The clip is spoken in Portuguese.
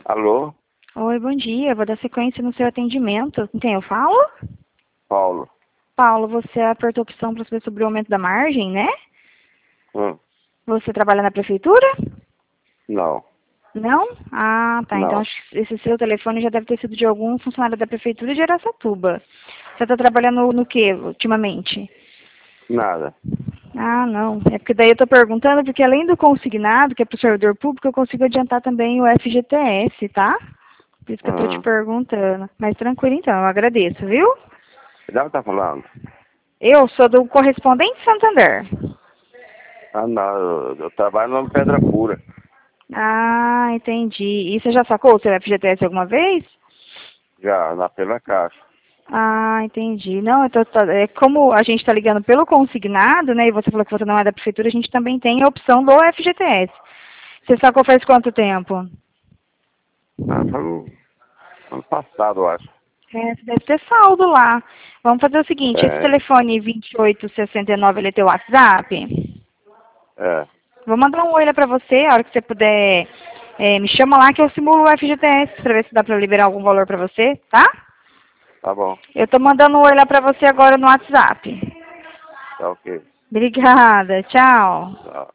Alô, Oi, bom dia. Vou dar sequência no seu atendimento. Com quem eu falo? Paulo. Paulo, você apertou a opção para saber sobre o aumento da margem, né? Hum, Você trabalha na prefeitura? não, Não? Ah, tá. Então não, acho que esse seu telefone já deve ter sido de algum funcionário da prefeitura de Araçatuba. Você está trabalhando no que ultimamente? nada. Ah, não. É porque daí eu estou perguntando, porque além do consignado, que é para o servidor público, eu consigo adiantar também o FGTS, tá? Por isso que eu estou te Hum. perguntando. Mas tranquilo então, eu agradeço, viu? Já tá falando? Eu sou do Correspondente Santander. Ah, não, eu trabalho na Pedra Pura. Ah, entendi. E você já sacou o seu FGTS alguma vez? Já, na pela caixa. Ah, entendi. Não, é como a gente está ligando pelo consignado, né? E você falou que você não é da prefeitura, a gente também tem a opção do FGTS. Você sacou faz quanto tempo? Ah, foi no ano passado, eu acho. É, você deve ter saldo lá. Vamos fazer o seguinte, esse É, telefone 2869, ele é teu WhatsApp? é, Vou mandar um oi lá pra você, a hora que você puder, me chama lá que eu simulo o FGTS pra ver se dá pra liberar algum valor pra você, tá? tá bom, Eu tô mandando um oi lá pra você agora no WhatsApp. tá ok. Obrigada, tchau. Tá.